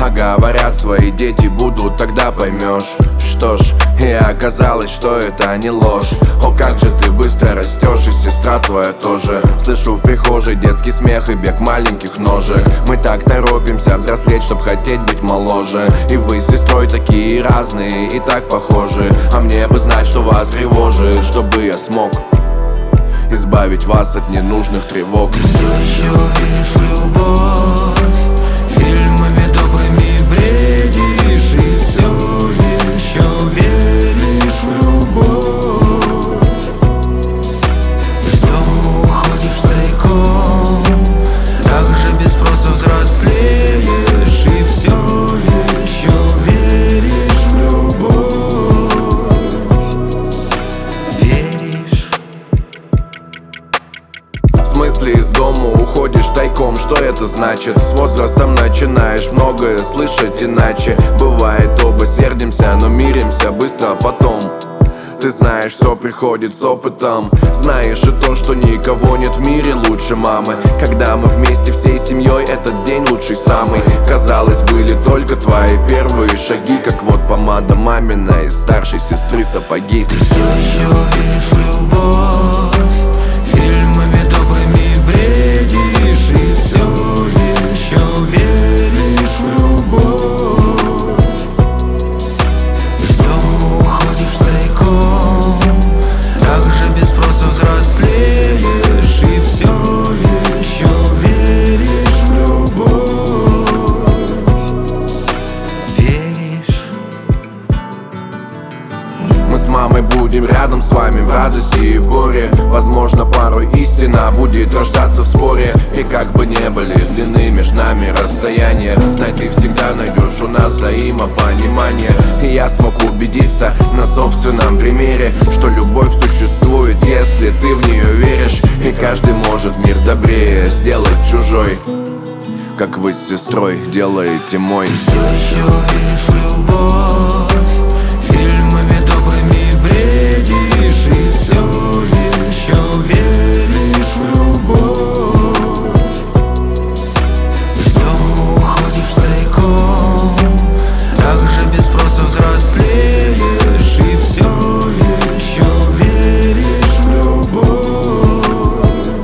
говорят свои дети будут, тогда поймешь. Что ж, и оказалось, что это не ложь. О, как же ты быстро растешь, и сестра твоя тоже. Слышу в прихожей детский смех и бег маленьких ножек. Мы так торопимся взрослеть, чтоб хотеть быть моложе. И вы с сестрой такие разные и так похожи. А мне бы знать, что вас тревожит, чтобы я смог избавить вас от ненужных тревог. Ты все еще веришь в любовь, фильмами добрыми бредишь, и все еще веришь в любовь. Из дома уходишь тайком, так же без спроса взрослеешь, и все еще веришь в любовь. Веришь. В смысле из дома уходишь тайком, что это значит? С возрастом начинаешь многое слышать иначе. Бывает, оба сердимся, но миримся быстро потом. Ты знаешь, все приходит с опытом. Знаешь и то, что никого нет в мире лучше мамы. Когда мы вместе всей семьей, этот день лучший самый. Казалось, были только твои первые шаги, как вот помада мамина из старшей сестры сапоги. Ты все еще веришь в любовь, фильмами добрыми бредишь, и все еще веришь в любовь. Из дома уходишь тайком, так же без спроса взрослеешь, и все еще веришь в любовь. Веришь. Мы с мамой будем рядом с вами в радости и в горе. Возможно, порой истина будет рождаться в споре. И как бы не были длины между нами расстояния, знай, ты всегда найдешь у нас взаимопонимание. И я смог убедиться на собственном примере, что любовь существует, если ты в нее веришь. И каждый может мир добрее сделать чужой, как вы с сестрой делаете мой. Ты все еще веришь в любовь, фильмами добрыми бредишь, и все еще веришь в любовь. Из дома уходишь тайком, так же без спроса взрослеешь, и все еще веришь в любовь.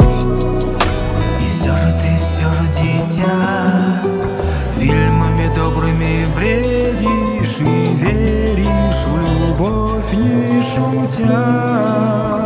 И все же дитя, фильмами добрыми бредишь, и веришь в любовь, не шутя.